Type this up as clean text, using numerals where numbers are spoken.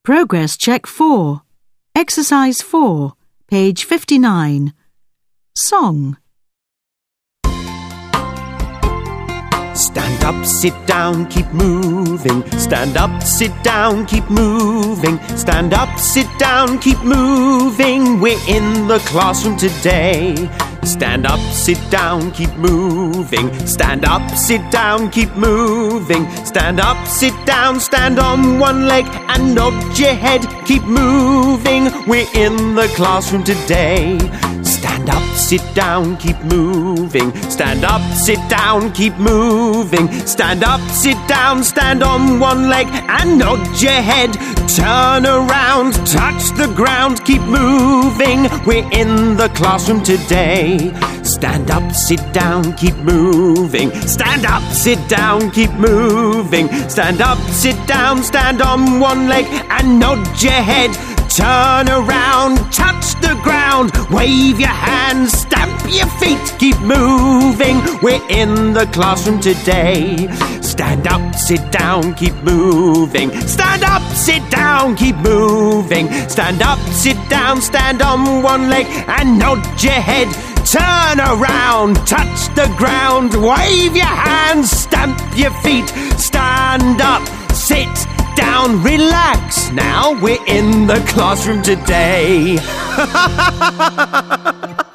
Progress Check 4. Exercise 4, page 59. Song. Stand up, sit down, keep moving. Stand up, sit down, keep moving. Stand up, sit down, keep moving. We're in the classroom today. Stand up, sit down, keep moving. Stand up, sit down, keep moving. Stand up, sit down, stand on one leg and nod your head. Keep moving, we're in the classroom today. Stand up, sit down, keep moving. Stand up, sit down, keep moving. Stand up, sit down, stand on one leg and nod your head. Turn around, touch the ground, keep moving. We're in the classroom today. Stand up, sit down, keep moving. Stand up, sit down, keep moving. Stand up, sit down, stand on one leg and nod your head. Turn around, touch the ground, wave your hands, stamp your feet, keep moving. We're in the classroom today. Stand up, sit down, keep moving. Stand up, sit down, keep moving. Stand up, sit down, stand on one leg and nod your head. Turn around, touch the ground, wave your hands, stamp your feet. Stand up, sit down, relax. Now we're in the classroom today.